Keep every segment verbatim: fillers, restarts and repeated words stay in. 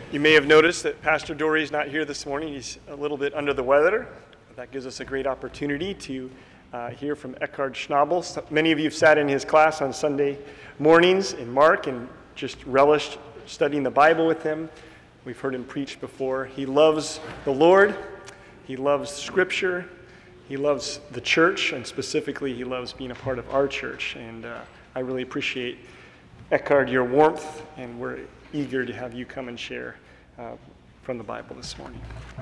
You may have noticed that Pastor Dory is not here this morning. He's a little bit under the weather. That gives us a great opportunity to uh, hear from Eckhard Schnabel. So many of you have sat in his class on Sunday mornings in Mark and just relished studying the Bible with him. We've heard him preach before. He loves the Lord. He loves Scripture. He loves the church, and specifically, he loves being a part of our church. And uh, I really appreciate, Eckhard, your warmth, and we're eager to have you come and share uh, from the Bible this morning.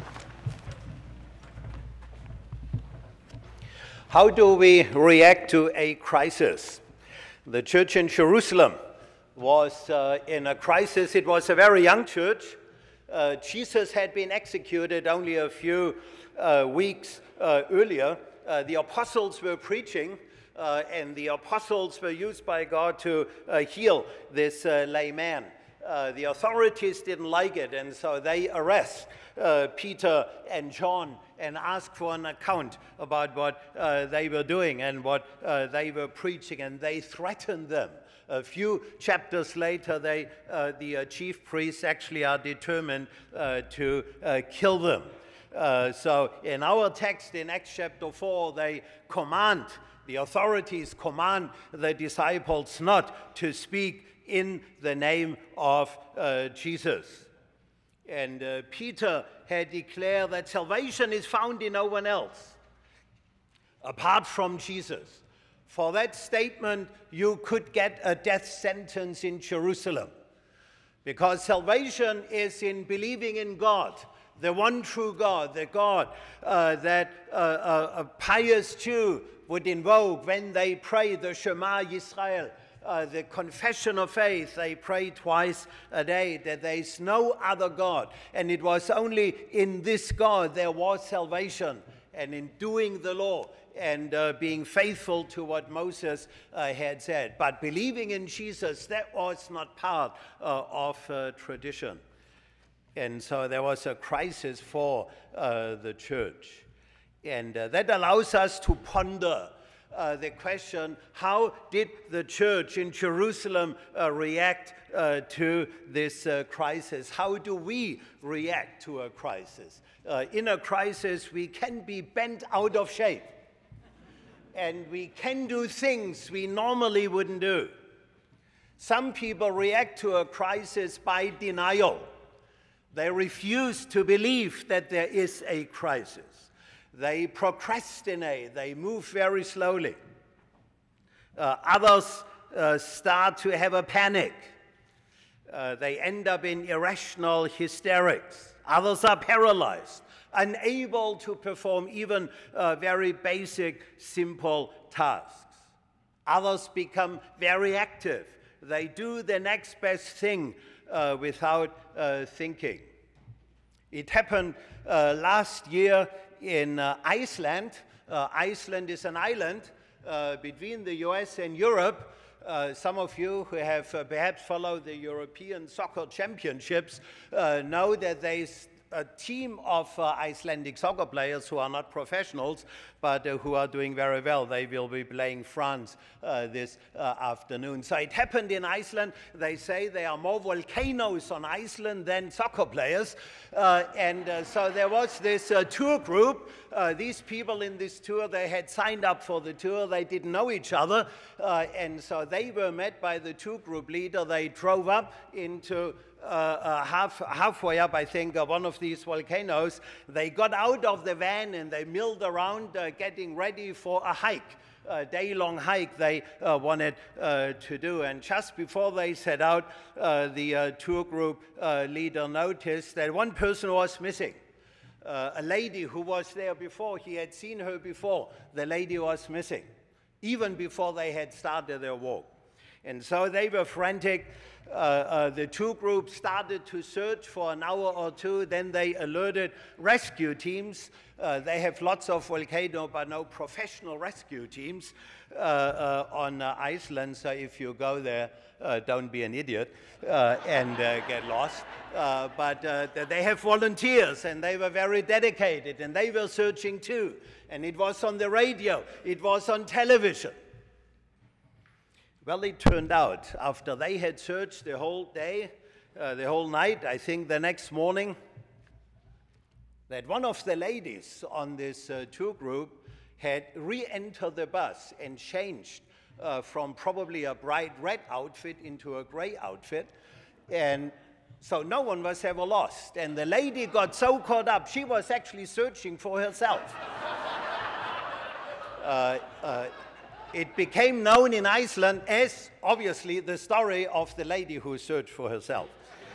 How do we react to a crisis? The church in Jerusalem was uh, in a crisis. It was a very young church. Uh, Jesus had been executed only a few uh, weeks uh, earlier. Uh, the apostles were preaching, uh, and the apostles were used by God to uh, heal this uh, lame man. Uh, the authorities didn't like it, and so they arrest uh, Peter and John and ask for an account about what uh, they were doing and what uh, they were preaching, and they threatened them. A few chapters later, they, uh, the uh, chief priests actually are determined uh, to uh, kill them. Uh, so in our text in Acts chapter four, they command, the authorities command the disciples not to speak in the name of uh, Jesus. And uh, Peter had declared that salvation is found in no one else apart from Jesus. For that statement, you could get a death sentence in Jerusalem, because salvation is in believing in God, the one true God, the God uh, that uh, a, a pious Jew would invoke when they pray the Shema Yisrael. Uh, the confession of faith, they pray twice a day, that there is no other God. And it was only in this God there was salvation. And in doing the law and uh, being faithful to what Moses uh, had said. But believing in Jesus, that was not part uh, of uh, tradition. And so there was a crisis for uh, the church. And uh, that allows us to ponder Uh, the question, how did the church in Jerusalem uh, react uh, to this uh, crisis? How do we react to a crisis? Uh, in a crisis, we can be bent out of shape, and we can do things we normally wouldn't do. Some people react to a crisis by denial. They refuse to believe that there is a crisis. They procrastinate, they move very slowly. Uh, others uh, start to have a panic. Uh, they end up in irrational hysterics. Others are paralyzed, unable to perform even uh, very basic, simple tasks. Others become very active. They do the next best thing uh, without uh, thinking. It happened uh, last year in uh, Iceland. Uh, Iceland is an island uh, between the U S and Europe. Uh, some of you who have uh, perhaps followed the European Soccer Championships uh, know that there's a team of uh, Icelandic soccer players who are not professionals, but uh, who are doing very well. They will be playing France uh, this uh, afternoon. So it happened in Iceland. They say there are more volcanoes on Iceland than soccer players. Uh, and uh, so there was this uh, tour group. Uh, these people in this tour, they had signed up for the tour. They didn't know each other. Uh, and so they were met by the tour group leader. They drove up into Uh, uh, half, halfway up, I think, uh, one of these volcanoes. They got out of the van and they milled around uh, getting ready for a hike, a day-long hike they uh, wanted uh, to do. And just before they set out, uh, the uh, tour group uh, leader noticed that one person was missing. Uh, a lady who was there before, he had seen her before. The lady was missing, even before they had started their walk. And so they were frantic. Uh, uh, the two groups started to search for an hour or two. Then they alerted rescue teams. Uh, they have lots of volcanoes, but no professional rescue teams uh, uh, on uh, Iceland. So if you go there, uh, don't be an idiot uh, and uh, get lost. Uh, but uh, they have volunteers, and they were very dedicated, and they were searching too. And it was on the radio. It was on television. Well, it turned out, after they had searched the whole day, uh, the whole night, I think the next morning, that one of the ladies on this uh, tour group had re-entered the bus and changed uh, from probably a bright red outfit into a gray outfit. And so no one was ever lost. And the lady got so caught up, she was actually searching for herself. uh, uh, it became known in Iceland as, obviously, the story of the lady who searched for herself.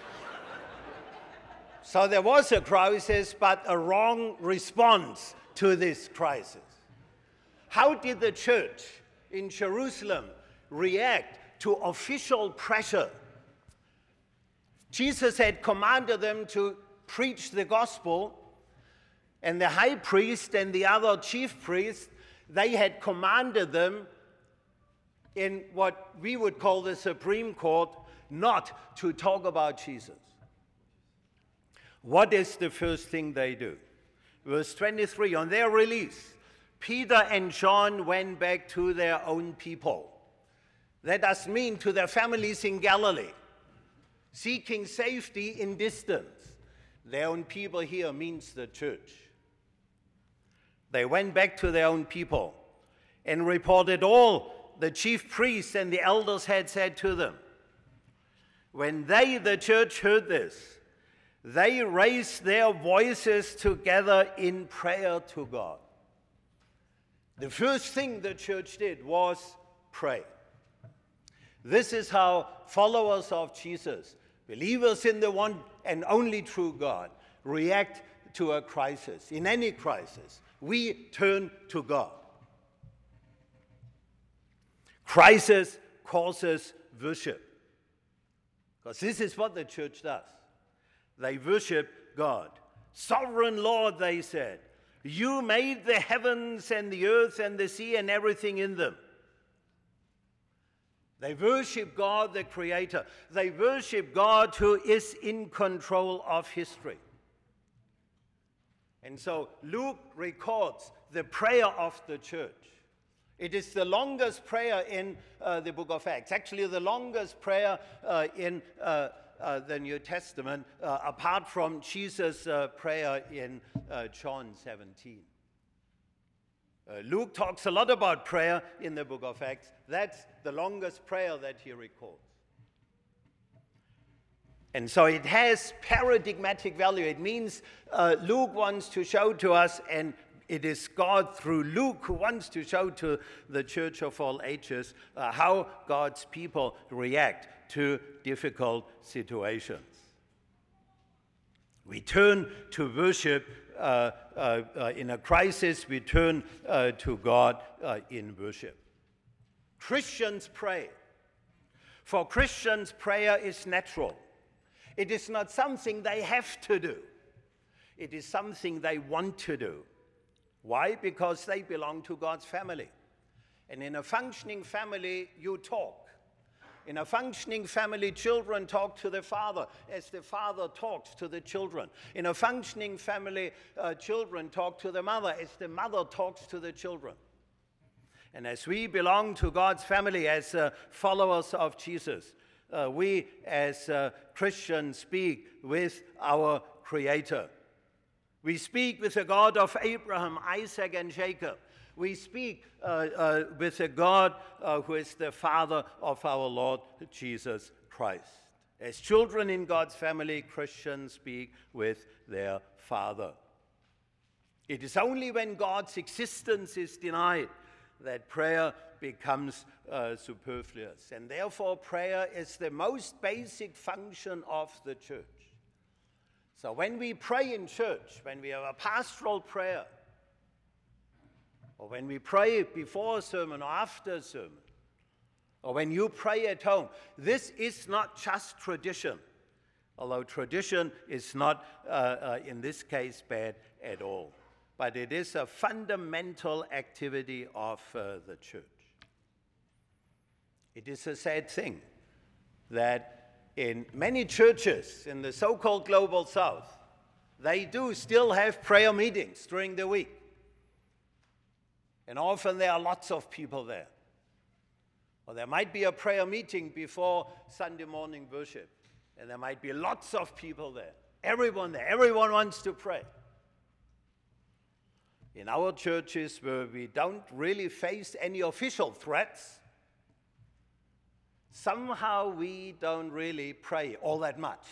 So there was a crisis, but a wrong response to this crisis. How did the church in Jerusalem react to official pressure? Jesus had commanded them to preach the gospel, and the high priest and the other chief priests, they had commanded them in what we would call the Supreme Court not to talk about Jesus. What is the first thing they do? Verse twenty-three, on their release, Peter and John went back to their own people. That does mean to their families in Galilee, seeking safety in distance. Their own people here means the church. They went back to their own people and reported all the chief priests and the elders had said to them. When they, the church, heard this, they raised their voices together in prayer to God. The first thing the church did was pray. This is how followers of Jesus, believers in the one and only true God, react to a crisis. In any crisis, we turn to God. Crisis causes worship. Because this is what the church does. They worship God. Sovereign Lord, they said, you made the heavens and the earth and the sea and everything in them. They worship God, the Creator. They worship God who is in control of history. And so Luke records the prayer of the church. It is the longest prayer in uh, the book of Acts. Actually, the longest prayer uh, in uh, uh, the New Testament, uh, apart from Jesus' uh, prayer in uh, John seventeen. Uh, Luke talks a lot about prayer in the book of Acts. That's the longest prayer that he records. And so it has paradigmatic value. It means uh, Luke wants to show to us, and it is God through Luke who wants to show to the church of all ages uh, how God's people react to difficult situations. We turn to worship uh, uh, uh, in a crisis. We turn uh, to God uh, in worship. Christians pray. For Christians, prayer is natural. It is not something they have to do. It is something they want to do. Why? Because they belong to God's family. And in a functioning family, you talk. In a functioning family, children talk to the father as the father talks to the children. In a functioning family, uh, children talk to the mother as the mother talks to the children. And as we belong to God's family as uh, followers of Jesus, uh, we as uh, Christians speak with our Creator. We speak with the God of Abraham, Isaac, and Jacob. We speak uh, uh, with the God uh, who is the Father of our Lord Jesus Christ. As children in God's family, Christians speak with their Father. It is only when God's existence is denied that prayer becomes uh, superfluous. And therefore, prayer is the most basic function of the church. So when we pray in church, when we have a pastoral prayer, or when we pray before a sermon or after a sermon, or when you pray at home, this is not just tradition, although tradition is not, uh, uh, in this case, bad at all. But it is a fundamental activity of uh, the church. It is a sad thing that in many churches in the so-called global south, they do still have prayer meetings during the week. And often there are lots of people there. Or there might be a prayer meeting before Sunday morning worship. And there might be lots of people there. Everyone there. Everyone wants to pray. In our churches where we don't really face any official threats, somehow we don't really pray all that much.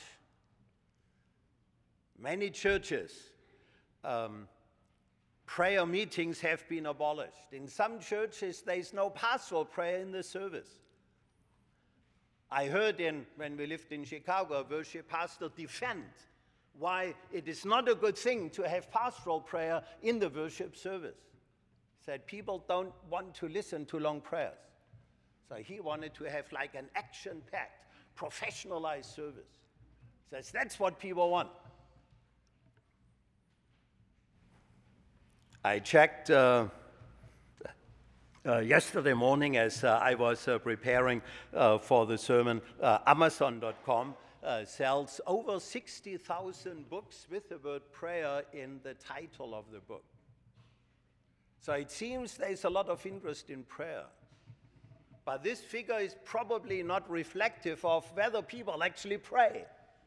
Many churches, um, prayer meetings have been abolished. In some churches, there's no pastoral prayer in the service. I heard in, when we lived in Chicago, a worship pastor defend why it is not a good thing to have pastoral prayer in the worship service. He said people don't want to listen to long prayers. So he wanted to have like an action-packed, professionalized service. He says that's what people want. I checked uh, uh, yesterday morning as uh, I was uh, preparing uh, for the sermon, uh, Amazon dot com uh, sells over sixty thousand books with the word prayer in the title of the book. So it seems there's a lot of interest in prayer. But this figure is probably not reflective of whether people actually pray.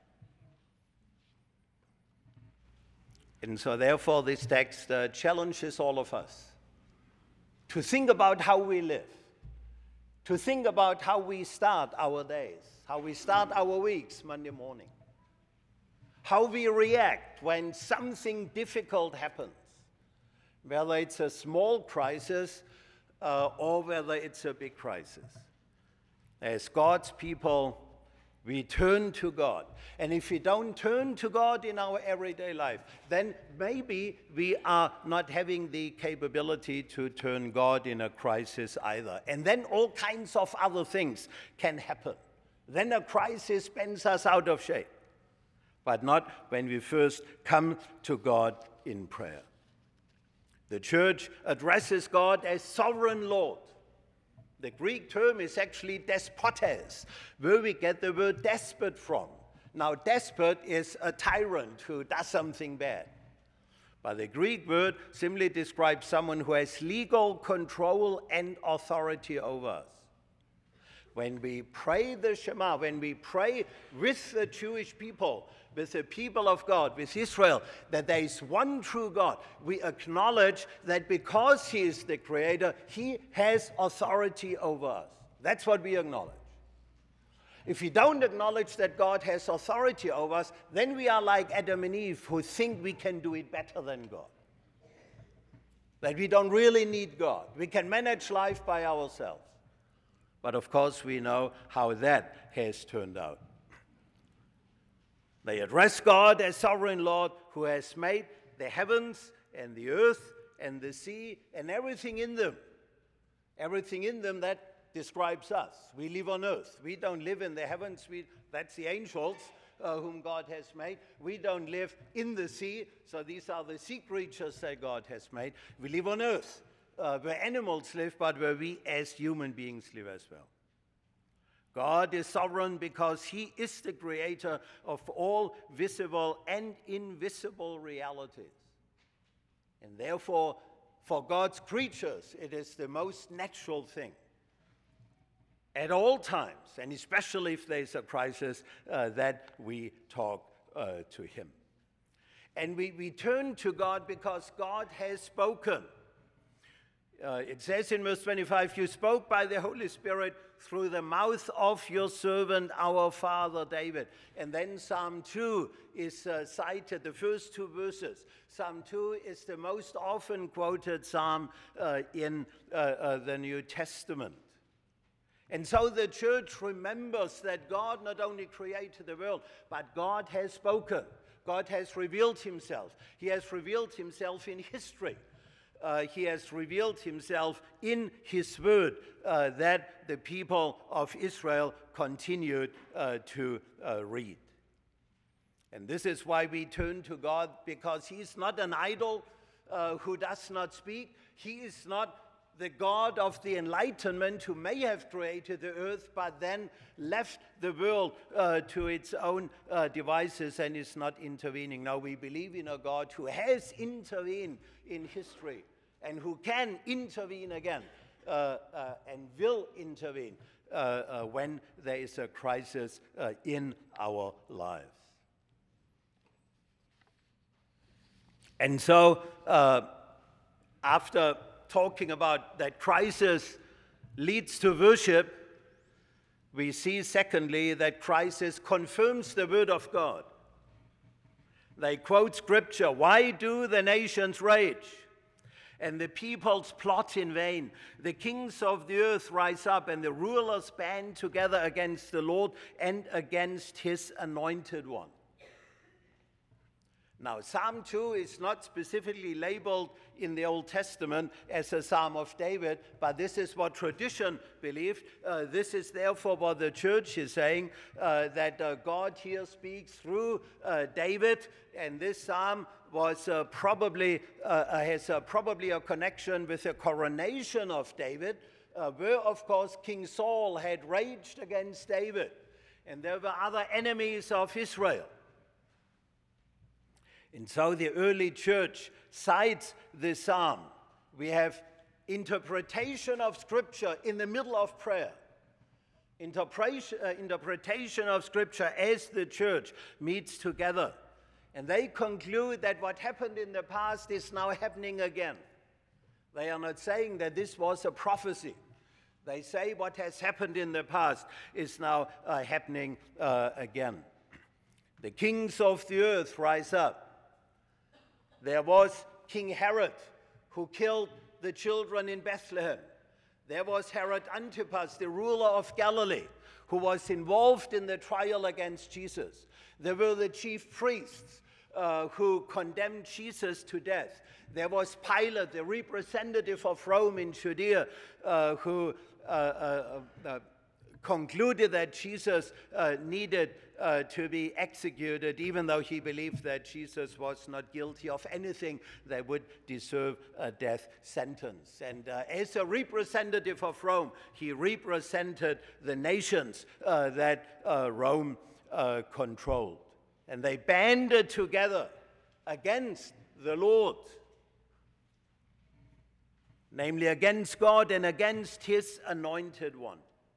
And so therefore this text uh, challenges all of us to think about how we live, to think about how we start our days, how we start our weeks Monday morning, how we react when something difficult happens, whether it's a small crisis uh, or whether it's a big crisis. As God's people, we turn to God. And if we don't turn to God in our everyday life, then maybe we are not having the capability to turn God in a crisis either. And then all kinds of other things can happen. Then a crisis bends us out of shape, but not when we first come to God in prayer. The church addresses God as sovereign Lord. The Greek term is actually despotes, where we get the word despot from. Now, despot is a tyrant who does something bad. But the Greek word simply describes someone who has legal control and authority over us. When we pray the Shema, when we pray with the Jewish people, with the people of God, with Israel, that there is one true God, we acknowledge that because He is the Creator, He has authority over us. That's what we acknowledge. If we don't acknowledge that God has authority over us, then we are like Adam and Eve who think we can do it better than God. That we don't really need God. We can manage life by ourselves. But of course, we know how that has turned out. They address God as sovereign Lord who has made the heavens and the earth and the sea and everything in them. Everything in them that describes us. We live on earth. We don't live in the heavens. We, that's the angels uh, whom God has made. We don't live in the sea. So these are the sea creatures that God has made. We live on earth. Uh, where animals live, but where we as human beings live as well. God is sovereign because He is the creator of all visible and invisible realities. And therefore, for God's creatures, it is the most natural thing at all times, and especially if there is a crisis, uh, that we talk uh, to Him. And we, we turn to God because God has spoken. Uh, it says in verse twenty-five, you spoke by the Holy Spirit through the mouth of your servant, our father David. And then Psalm two is uh, cited, the first two verses. Psalm two is the most often quoted psalm uh, in uh, uh, the New Testament. And so the church remembers that God not only created the world, but God has spoken. God has revealed Himself. He has revealed Himself in history. Uh, he has revealed Himself in His word uh, that the people of Israel continued uh, to uh, read. And this is why we turn to God, because He is not an idol uh, who does not speak. He is not the God of the Enlightenment who may have created the earth but then left the world uh, to its own uh, devices and is not intervening. Now we believe in a God who has intervened in history and who can intervene again uh, uh, and will intervene uh, uh, when there is a crisis uh, in our lives. And so, uh, after talking about that crisis leads to worship, we see, secondly, that crisis confirms the word of God. They quote Scripture, "Why do the nations rage, and the peoples plot in vain? The kings of the earth rise up, and the rulers band together against the Lord and against his anointed one." Now, Psalm two is not specifically labeled in the Old Testament as a Psalm of David, but this is what tradition believed. Uh, this is therefore what the church is saying, uh, that uh, God here speaks through uh, David, and this psalm was uh, probably uh, has uh, probably a connection with the coronation of David, uh, where, of course, King Saul had raged against David, and there were other enemies of Israel. And so the early church cites this psalm. We have interpretation of Scripture in the middle of prayer. Interpretation, uh, interpretation of Scripture as the church meets together. And they conclude that what happened in the past is now happening again. They are not saying that this was a prophecy. They say what has happened in the past is now uh, happening uh, again. The kings of the earth rise up. There was King Herod, who killed the children in Bethlehem. There was Herod Antipas, the ruler of Galilee, who was involved in the trial against Jesus. There were the chief priests uh, who condemned Jesus to death. There was Pilate, the representative of Rome in Judea, uh, who uh, uh, uh, concluded that Jesus uh, needed uh, to be executed, even though he believed that Jesus was not guilty of anything that would deserve a death sentence. And uh, as a representative of Rome, he represented the nations uh, that uh, Rome uh, controlled. And they banded together against the Lord, namely against God and against his anointed one.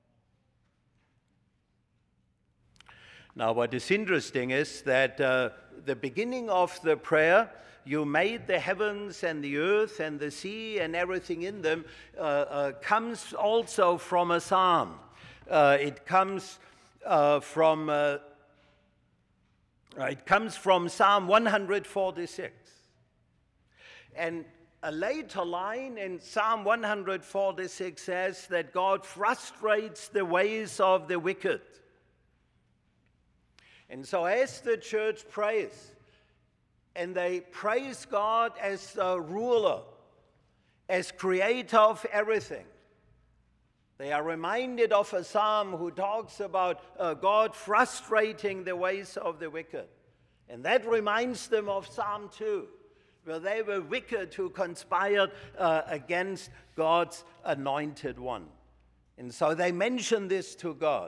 Now, what is interesting is that uh, the beginning of the prayer, "You made the heavens and the earth and the sea and everything in them," uh, uh, comes also from a psalm. Uh, it comes uh, from uh, it comes from Psalm one forty-six, and a later line in Psalm one forty-six says that God frustrates the ways of the wicked. And so as the church prays, and they praise God as a ruler, as creator of everything, they are reminded of a psalm who talks about uh, God frustrating the ways of the wicked. And that reminds them of Psalm two, where they were wicked who conspired uh, against God's anointed one. And so they mention this to God.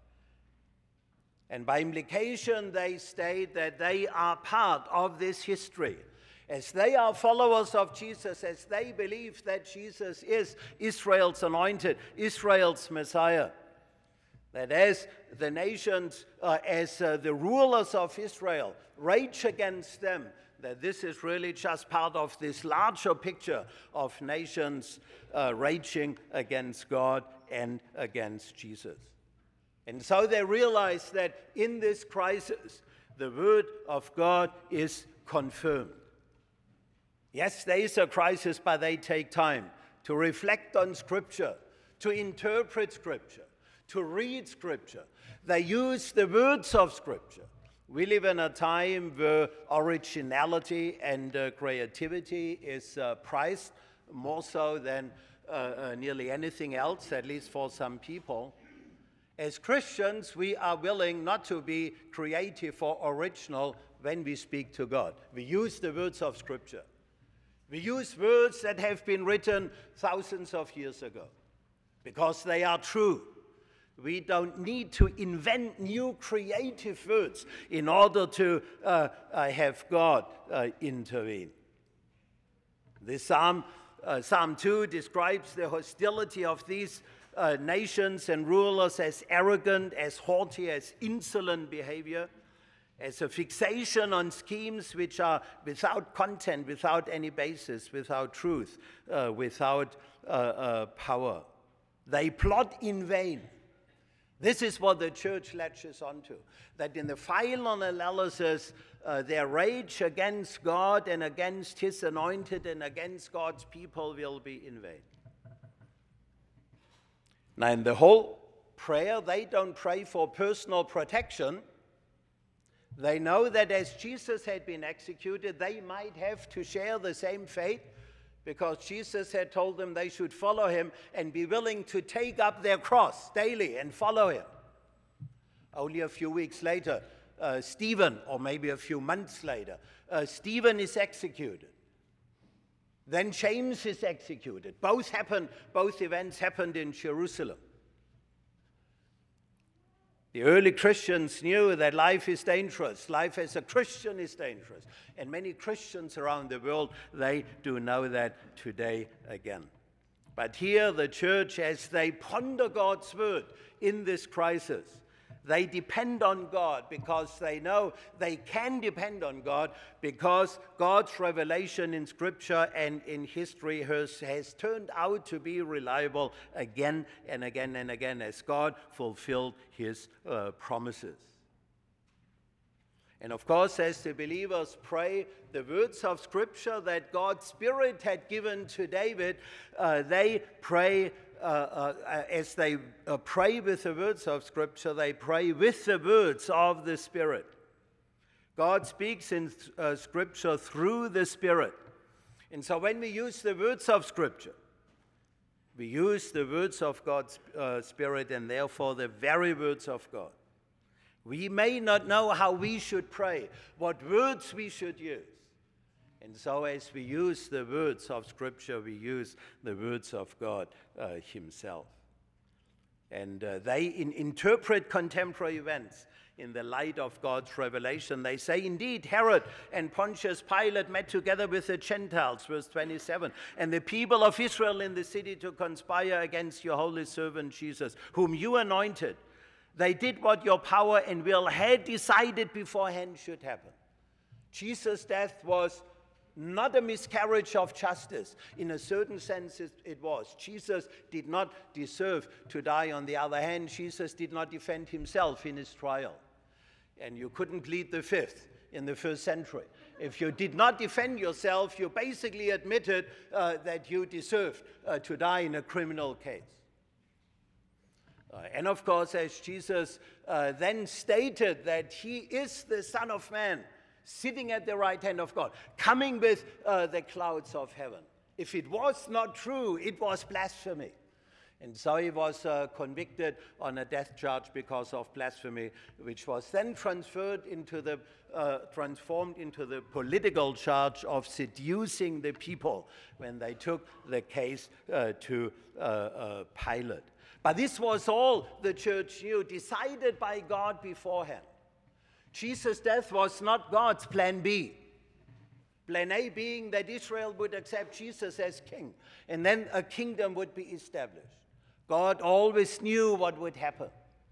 And by implication, they state that they are part of this history. As they are followers of Jesus, as they believe that Jesus is Israel's anointed, Israel's Messiah, that as the nations, uh, as uh, the rulers of Israel rage against them, that this is really just part of this larger picture of nations uh, raging against God and against Jesus. And so they realize that in this crisis, the word of God is confirmed. Yes, there is a crisis, but they take time to reflect on Scripture, to interpret Scripture, to read Scripture. They use the words of Scripture. We live in a time where originality and uh, creativity is uh, prized more so than uh, uh, nearly anything else, at least for some people. As Christians, we are willing not to be creative or original when we speak to God. We use the words of Scripture. We use words that have been written thousands of years ago because they are true. We don't need to invent new creative words in order to uh, uh, have God uh, intervene. This Psalm, uh, Psalm two describes the hostility of these uh, nations and rulers as arrogant, as haughty, as insolent behavior, as a fixation on schemes which are without content, without any basis, without truth, uh, without uh, uh, power. They plot in vain. This is what the church latches onto, that in the final analysis, uh, their rage against God and against his anointed and against God's people will be in vain. Now, in the whole prayer, they don't pray for personal protection. They know that as Jesus had been executed, they might have to share the same fate, because Jesus had told them they should follow him and be willing to take up their cross daily and follow him. Only a few weeks later, uh, Stephen, or maybe a few months later, uh, Stephen is executed. Then James is executed. Both happened, both events happened in Jerusalem. The early Christians knew that life is dangerous. Life as a Christian is dangerous. And many Christians around the world, they do know that today again. But here the church, as they ponder God's word in this crisis, they depend on God because they know they can depend on God, because God's revelation in Scripture and in history has, has turned out to be reliable again and again and again as God fulfilled his uh, promises. And of course, as the believers pray the words of Scripture that God's Spirit had given to David, uh, they pray Uh, uh, as they uh, pray with the words of Scripture, they pray with the words of the Spirit. God speaks in uh, Scripture through the Spirit. And so when we use the words of Scripture, we use the words of God's uh, Spirit, and therefore the very words of God. We may not know how we should pray, what words we should use. And so as we use the words of Scripture, we use the words of God uh, himself. And uh, they in, interpret contemporary events in the light of God's revelation. They say, indeed, Herod and Pontius Pilate met together with the Gentiles, verse twenty-seven, and the people of Israel in the city to conspire against your holy servant Jesus, whom you anointed. They did what your power and will had decided beforehand should happen. Jesus' death was not a miscarriage of justice. In a certain sense, it was. Jesus did not deserve to die. On the other hand, Jesus did not defend himself in his trial. And you couldn't plead the fifth in the first century. If you did not defend yourself, you basically admitted uh, that you deserved uh, to die in a criminal case. Uh, and of course, as Jesus uh, then stated that he is the Son of Man, sitting at the right hand of God, coming with uh, the clouds of heaven. If it was not true, it was blasphemy. And so he was uh, convicted on a death charge because of blasphemy, which was then transferred into the, uh, transformed into the political charge of seducing the people when they took the case uh, to uh, uh, Pilate. But this was all the church knew, decided by God beforehand. Jesus' death was not God's plan B. Plan A being that Israel would accept Jesus as king, and then a kingdom would be established. God always knew what would happen.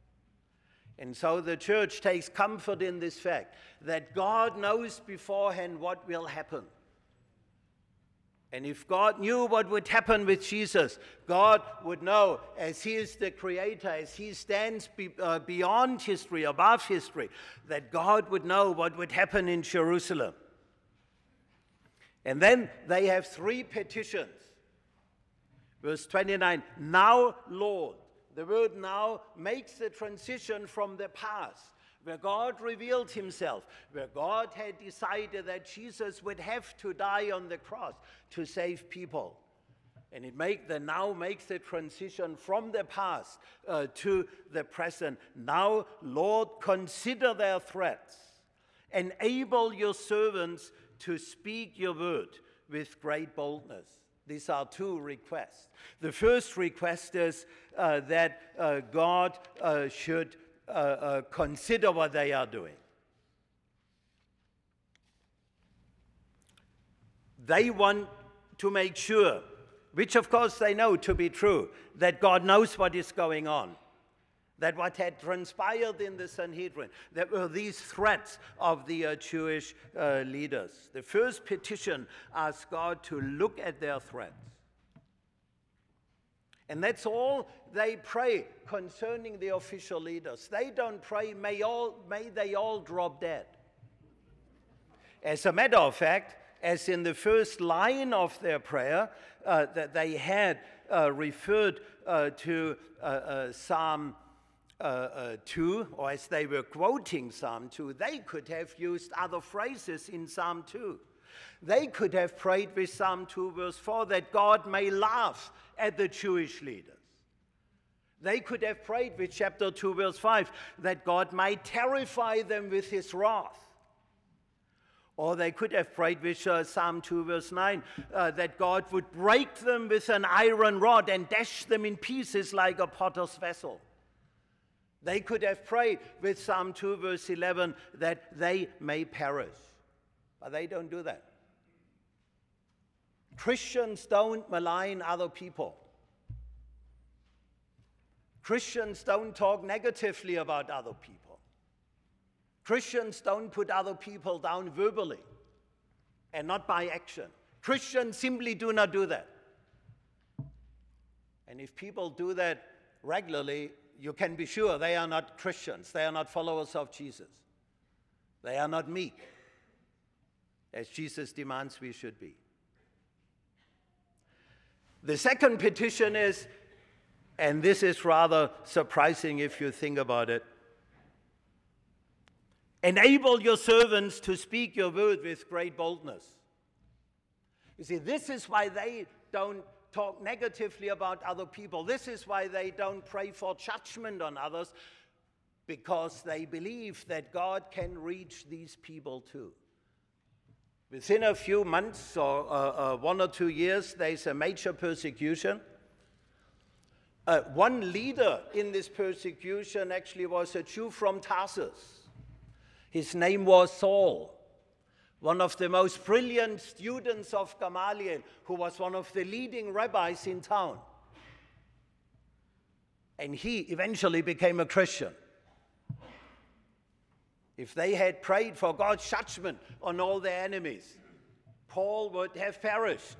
And so the church takes comfort in this fact, that God knows beforehand what will happen. And if God knew what would happen with Jesus, God would know, as he is the creator, as he stands be, uh, beyond history, above history, that God would know what would happen in Jerusalem. And then they have three petitions. Verse twenty-nine, now, Lord. The word now makes the transition from the past, where God revealed himself, where God had decided that Jesus would have to die on the cross to save people. And it make the now makes the transition from the past uh, to the present. Now, Lord, consider their threats. Enable your servants to speak your word with great boldness. These are two requests. The first request is uh, that uh, God uh, should uh, uh, consider what they are doing. They want to make sure which of course they know to be true, that God knows what is going on, that what had transpired in the Sanhedrin, there were these threats of the uh, Jewish uh, leaders. The first petition asked God to look at their threats. And that's all they pray concerning the official leaders. They don't pray, may, all, may they all drop dead. As a matter of fact, as in the first line of their prayer, uh, that they had uh, referred uh, to uh, uh, Psalm uh, uh, two, or as they were quoting Psalm two, they could have used other phrases in Psalm two. They could have prayed with Psalm two, verse four, that God may laugh at the Jewish leaders. They could have prayed with chapter two, verse five, that God might terrify them with his wrath. Or they could have prayed with uh, Psalm two, verse nine, uh, that God would break them with an iron rod and dash them in pieces like a potter's vessel. They could have prayed with Psalm two, verse eleven, that they may perish. But they don't do that. Christians don't malign other people. Christians don't talk negatively about other people. Christians don't put other people down verbally and not by action. Christians simply do not do that. And if people do that regularly, you can be sure they are not Christians. They are not followers of Jesus. They are not meek, as Jesus demands we should be. The second petition is, and this is rather surprising if you think about it, enable your servants to speak your word with great boldness. You see, this is why they don't talk negatively about other people. This is why they don't pray for judgment on others, because they believe that God can reach these people too. Within a few months or uh, uh, one or two years, there's a major persecution. Uh, one leader in this persecution actually was a Jew from Tarsus. His name was Saul, one of the most brilliant students of Gamaliel, who was one of the leading rabbis in town. And he eventually became a Christian. If they had prayed for God's judgment on all their enemies, Paul would have perished.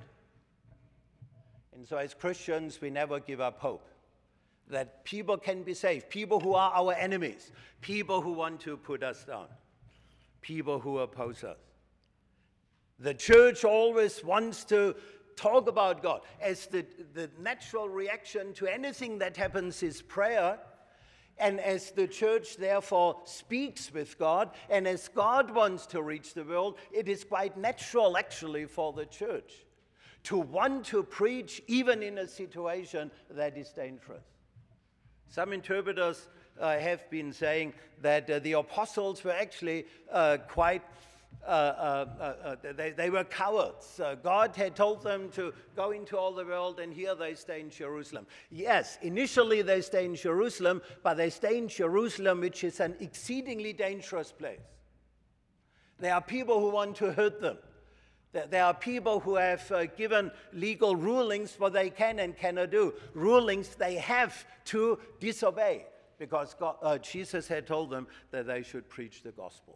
And so as Christians, we never give up hope that people can be saved, people who are our enemies, people who want to put us down, people who oppose us. The church always wants to talk about God. As the, the natural reaction to anything that happens is prayer. And as the church therefore speaks with God, and as God wants to reach the world, it is quite natural actually for the church to want to preach even in a situation that is dangerous. Some interpreters uh, have been saying that uh, the apostles were actually uh, quite Uh, uh, uh, they, they were cowards. Uh, God had told them to go into all the world, and here they stay in Jerusalem. Yes, initially they stay in Jerusalem, but they stay in Jerusalem, which is an exceedingly dangerous place. There are people who want to hurt them. There, there are people who have uh, given legal rulings what they can and cannot do, rulings they have to disobey, because God, uh, Jesus had told them that they should preach the gospel.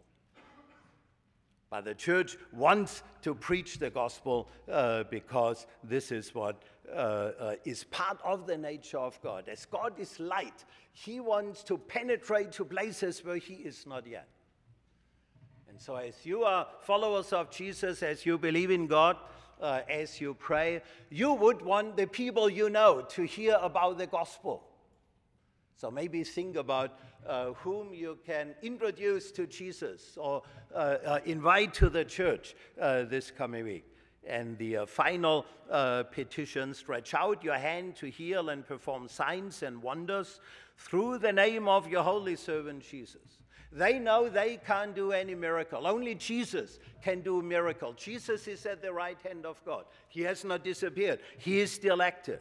But the church wants to preach the gospel uh, because this is what uh, uh, is part of the nature of God. As God is light, he wants to penetrate to places where he is not yet. And so as you are followers of Jesus, as you believe in God, uh, as you pray, you would want the people you know to hear about the gospel. So maybe think about uh, whom you can introduce to Jesus or uh, uh, invite to the church uh, this coming week. And the uh, final uh, petition, stretch out your hand to heal and perform signs and wonders through the name of your holy servant Jesus. They know they can't do any miracle. Only Jesus can do a miracle. Jesus is at the right hand of God. He has not disappeared. He is still active.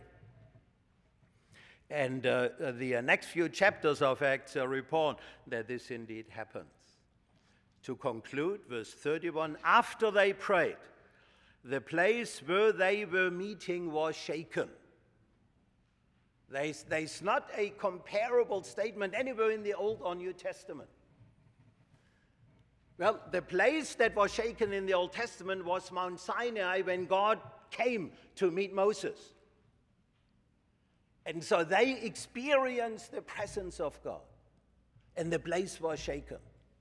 And uh, the uh, next few chapters of Acts uh, report that this indeed happens. To conclude, verse thirty-one, after they prayed, the place where they were meeting was shaken. There's, there's not a comparable statement anywhere in the Old or New Testament. Well, the place that was shaken in the Old Testament was Mount Sinai when God came to meet Moses. And so they experienced the presence of God, and the place was shaken.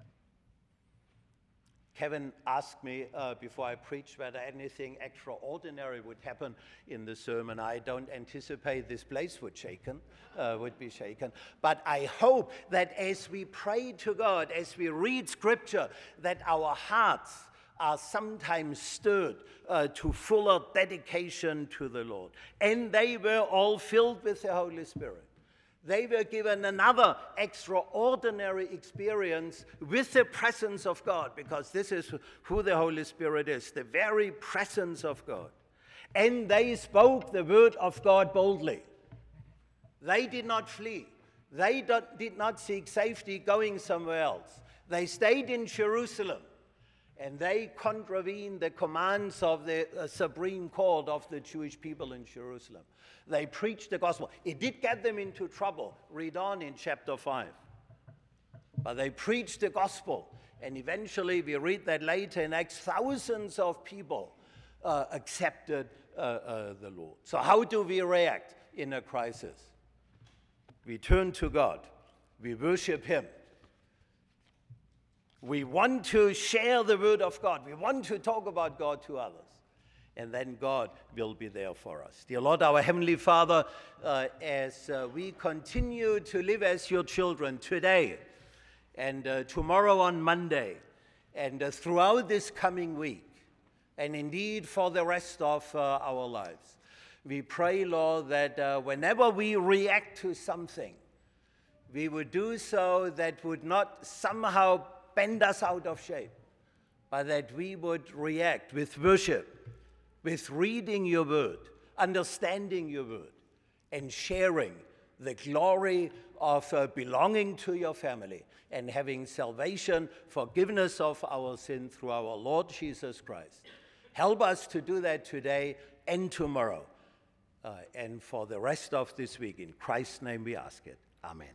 Kevin asked me uh, before I preached whether anything extraordinary would happen in the sermon. I don't anticipate this place would shaken, uh, would be shaken. But I hope that as we pray to God, as we read Scripture, that our hearts are sometimes stirred uh, to fuller dedication to the Lord. And they were all filled with the Holy Spirit. They were given another extraordinary experience with the presence of God, because this is who the Holy Spirit is, the very presence of God. And they spoke the word of God boldly. They did not flee. They did not seek safety going somewhere else. They stayed in Jerusalem, and they contravened the commands of the uh, Supreme Court of the Jewish people in Jerusalem. They preached the gospel. It did get them into trouble. Read on in chapter five. But they preached the gospel, and eventually, we read that later in Acts, thousands of people uh, accepted uh, uh, the Lord. So how do we react in a crisis? We turn to God. We worship Him. We want to share the word of God. We want to talk about God to others. And then God will be there for us. Dear Lord, our Heavenly Father, uh, as uh, we continue to live as your children today and uh, tomorrow on Monday and uh, throughout this coming week, and indeed for the rest of uh, our lives, we pray, Lord, that uh, whenever we react to something, we would do so that would not somehow bend us out of shape, but that we would react with worship, with reading your word, understanding your word, and sharing the glory of uh, belonging to your family and having salvation, forgiveness of our sin through our Lord Jesus Christ. Help us to do that today and tomorrow, uh, and for the rest of this week. In Christ's name we ask it. Amen.